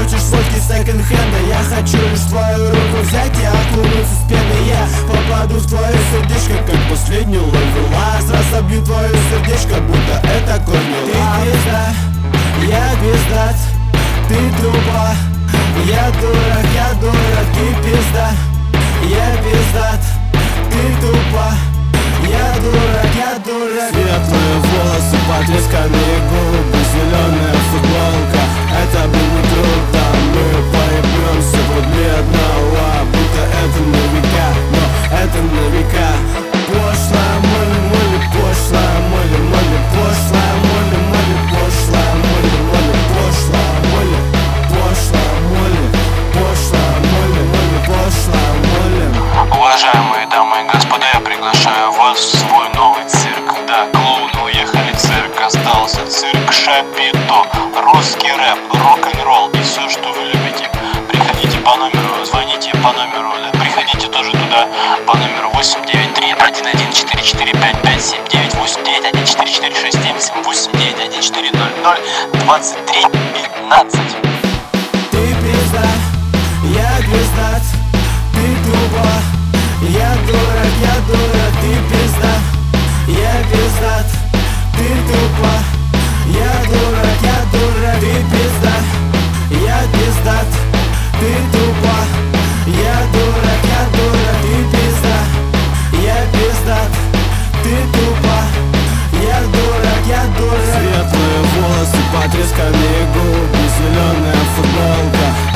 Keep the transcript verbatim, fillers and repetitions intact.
хочешь водки секонд-хенда, я хочу лишь твою руку взять и окунуться с пеной. Я попаду в твое сердечко, как последний ловелас. Разобью твое сердечко, будто это корни. Ты пизда, я пиздат, ты тупа, я дурак, я дурак. Ты пизда, я пиздат, ты тупа, я дурак, я дурак. Светлые волосы, потресканные губы, зеленая футболка. Это был не круто, мы поебемся под медного, будто это на века, но это на века. Пошлая моли, моли, пошлая моли, моли, пошлая моли, моли, пошлая моли, моли, пошлая моли, пошлая моли, пошлая моли, моли, пошлая моли. Уважаемые дамы и господа, я приглашаю вас в свой новый цирк. Да, клоуны уехали в цирк, остался цирк Шапито. Русский рэп, рок-н-ролл и все, что вы любите. Приходите по номеру, звоните по номеру, да, приходите тоже туда по номеру восемь девять три один один четыре четыре пять пять семь девять, восемь девять один четыре четыре шесть семь семь, восемь девять один четыре ноль ноль двадцать три пятнадцать. Ты пизда, я пиздат, ты тупа, я дурак, я дурак. Ты пизда, я пиздат, ты тупа, я дурак, я дурак. Ты пизда, я пиздат, ты тупа, я дурак, я дурак. Ты пизда, я пиздат, ты тупа, я дурак, я дурак. Светлые волосы, потресканные губы, зеленая футболка.